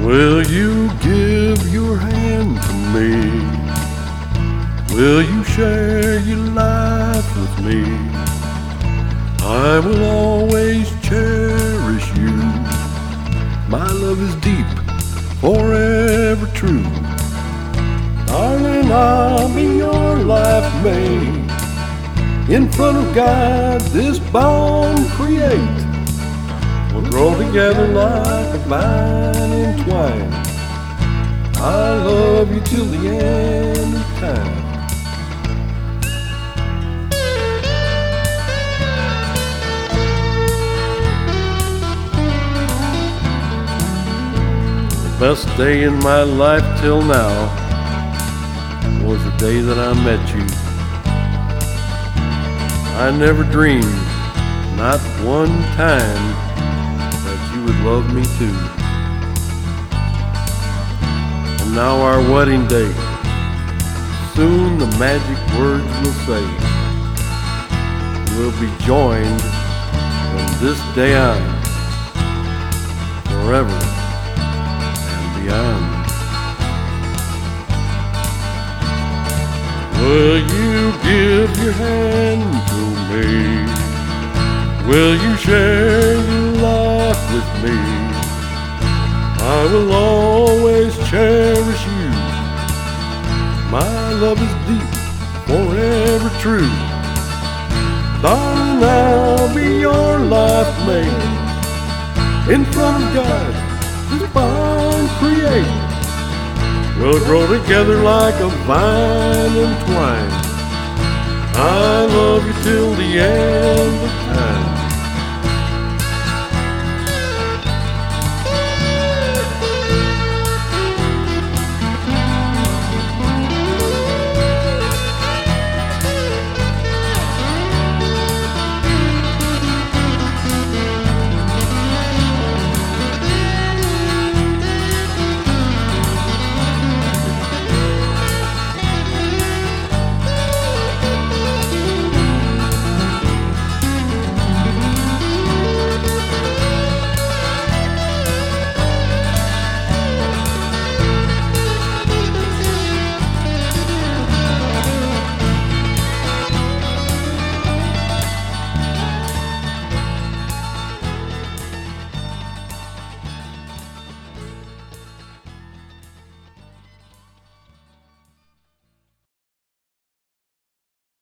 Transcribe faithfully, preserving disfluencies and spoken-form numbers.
Will you give your hand to me? Will you share your life with me? I will always cherish you. My love is deep, forever true. Darling, I'll be your life mate. In front of God, this bond create. We'll grow together like a vine entwined. I love you till the end of time. The best day in my life till now was the day that I met you. I never dreamed, not one time, that you would love me too. And now our wedding day, soon the magic words will say, we'll be joined from this day on, forever and beyond. Will you give your hand to me? Will you share your life with me? I will always cherish you. My love is deep, forever true. Darling, I'll be your life mate. In front of God, this bond create. We'll grow together like a vine entwined. I love you till the end of time.